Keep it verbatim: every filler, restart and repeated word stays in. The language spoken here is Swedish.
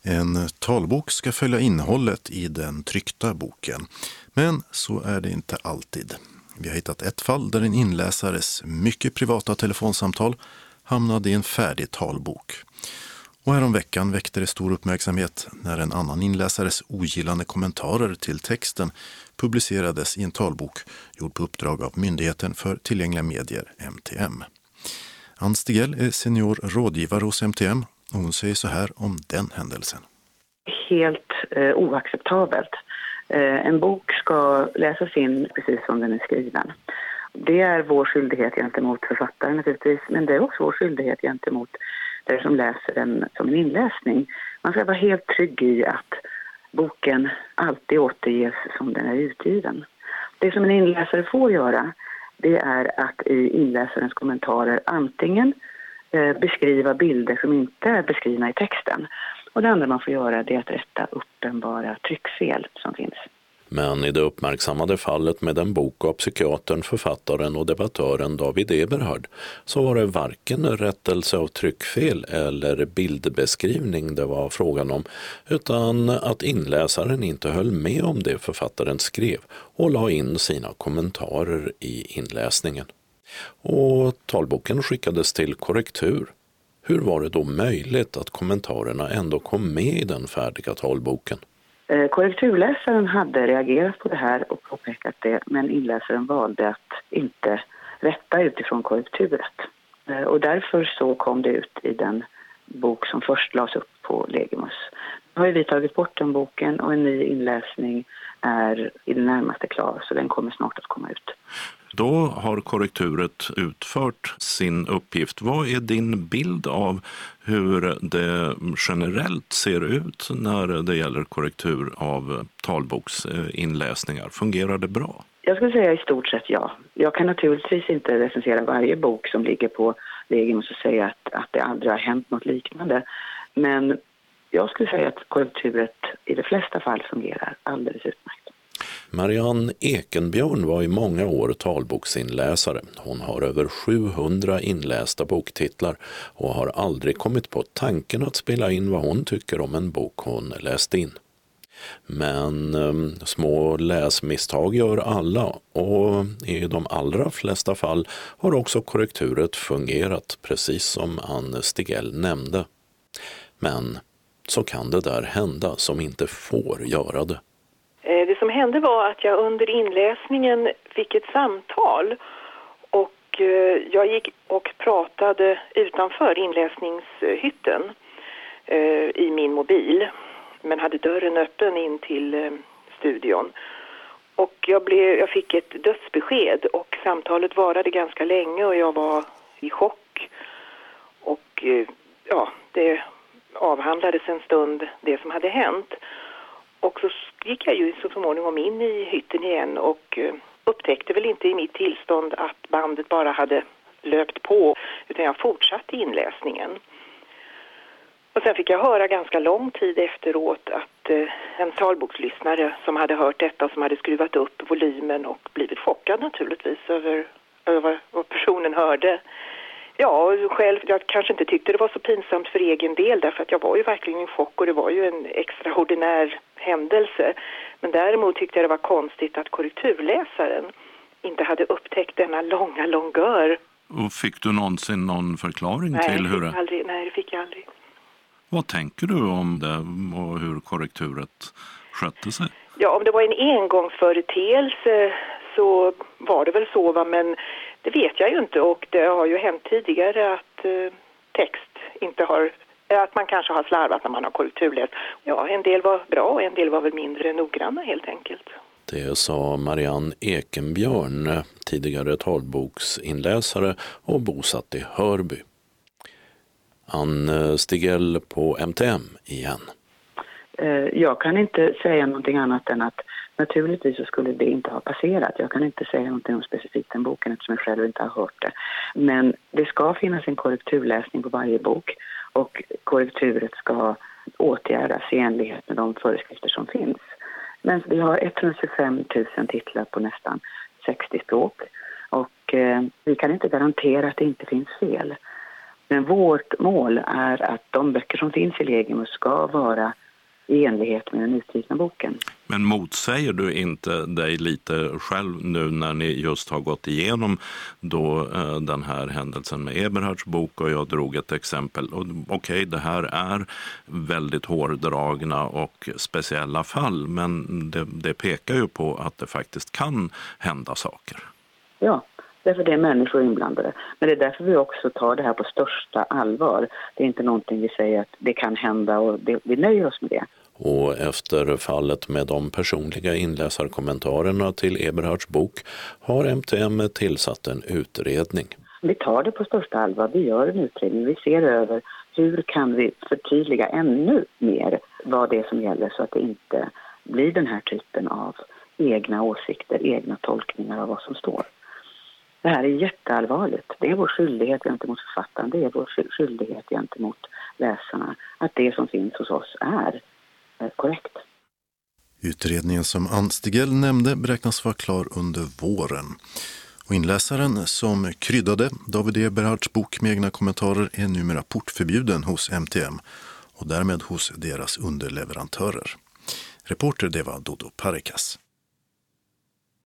En talbok ska följa innehållet i den tryckta boken, men så är det inte alltid. Vi har hittat ett fall där en inläsares mycket privata telefonsamtal hamnade i en färdig talbok. Och häromveckan väckte det stor uppmärksamhet när en annan inläsares ogillande kommentarer till texten publicerades i en talbok gjord på uppdrag av Myndigheten för tillgängliga medier, M T M. Ann Stigell är senior rådgivare hos M T M och hon säger så här om den händelsen. Helt eh, oacceptabelt. Eh, en bok ska läsas in precis som den är skriven. Det är vår skyldighet gentemot författaren naturligtvis, men det är också vår skyldighet gentemot det som läser den som en inläsning. Man ska vara helt trygg i att boken alltid återges som den är utgiven. Det som en inläsare får göra, det är att i inläsarens kommentarer antingen eh, beskriva bilder som inte är beskrivna i texten. Och det andra man får göra, det är att rätta uppenbara tryckfel som finns. Men i det uppmärksammade fallet med en bok av psykiatern, författaren och debattören David Eberhard så var det varken rättelse av tryckfel eller bildbeskrivning det var frågan om, utan att inläsaren inte höll med om det författaren skrev och la in sina kommentarer i inläsningen. Och talboken skickades till korrektur. Hur var det då möjligt att kommentarerna ändå kom med i den färdiga talboken? Korrekturläsaren hade reagerat på det här och påpekat det, men inläsaren valde att inte rätta utifrån korrekturet. Och därför så kom det ut i den bok som först lades upp på Legimus. Nu har vi tagit bort den boken och en ny inläsning är i det närmaste klar, så den kommer snart att komma ut. Då har korrekturet utfört sin uppgift. Vad är din bild av hur det generellt ser ut när det gäller korrektur av talboksinläsningar? Fungerar det bra? Jag skulle säga i stort sett ja. Jag kan naturligtvis inte recensera varje bok som ligger på Legimus och säga att, att det aldrig har hänt något liknande. Men jag skulle säga att korrekturet i de flesta fall fungerar alldeles utmärkt. Marianne Ekenbjörn var i många år talboksinläsare. Hon har över sjuhundra inlästa boktitlar och har aldrig kommit på tanken att spela in vad hon tycker om en bok hon läst in. Men eh, små läsmisstag gör alla och i de allra flesta fall har också korrekturet fungerat, precis som Ann Stigell nämnde. Men så kan det där hända som inte får göra det. Det som hände var att jag under inläsningen fick ett samtal och jag gick och pratade utanför inläsningshytten i min mobil, men hade dörren öppen in till studion. Och jag, blev, jag fick ett dödsbesked och samtalet varade ganska länge och jag var i chock. Och ja, det avhandlades en stund det som hade hänt. Och så gick jag ju så småningom in i hytten igen och upptäckte väl inte i mitt tillstånd att bandet bara hade löpt på, utan jag fortsatte inläsningen. Och sen fick jag höra ganska lång tid efteråt att en talbokslyssnare som hade hört detta, som hade skruvat upp volymen och blivit chockad naturligtvis över, över vad personen hörde. Ja, själv, jag kanske inte tyckte det var så pinsamt för egen del, därför att jag var ju verkligen i chock och det var ju en extraordinär händelse. Men däremot tyckte jag det var konstigt att korrekturläsaren inte hade upptäckt denna långa långör. Och fick du någonsin någon förklaring nej, till hur det... Aldrig, nej, det fick jag aldrig. Vad tänker du om det och hur korrekturet skötte sig? Ja, om det var en engångsföreteelse så var det väl så, va? Men det vet jag ju inte, och det har ju hänt tidigare att eh, text inte har, att man kanske har slarvat när man har korrekturläst. Ja, en del var bra och en del var väl mindre noggranna helt enkelt. Det sa Marianne Ekenbjörn, tidigare talboksinläsare och bosatt i Hörby. Ann Stigell på M T M igen. Jag kan inte säga någonting annat än att naturligtvis så skulle det inte ha passerat. Jag kan inte säga någonting om specifikt den boken eftersom jag själv inte har hört det. Men det ska finnas en korrekturläsning på varje bok och korrekturet ska åtgärdas i enlighet med de föreskrifter som finns. Men vi har etthundratjugofem tusen titlar på nästan sextio språk och eh, vi kan inte garantera att det inte finns fel. Men vårt mål är att de böcker som finns i Legimus ska vara i enlighet med den utgivna boken. Men motsäger du inte dig lite själv nu när ni just har gått igenom då eh, den här händelsen med Eberhards bok, och jag drog ett exempel. Okej, okay, det här är väldigt hårdragna och speciella fall, men det, det pekar ju på att det faktiskt kan hända saker. Ja, därför det är människor inblandade. Men det är därför vi också tar det här på största allvar. Det är inte någonting vi säger att det kan hända och det, vi nöjer oss med det. Och efter fallet med de personliga inläsarkommentarerna till Eberhards bok har M T M tillsatt en utredning. Vi tar det på största allvar, vi gör en utredning, vi ser över hur kan vi förtydliga ännu mer vad det är som gäller så att det inte blir den här typen av egna åsikter, egna tolkningar av vad som står. Det här är jätteallvarligt. Det är vår skyldighet gentemot författaren, det är vår skyldighet gentemot läsarna att det som finns hos oss är korrekt. Utredningen som Ann Stigell nämnde beräknas vara klar under våren. Och inläsaren som kryddade David Eberhards bok med egna kommentarer är numera portförbjuden hos M T M och därmed hos deras underleverantörer. Reporter det var Dodo Parikas.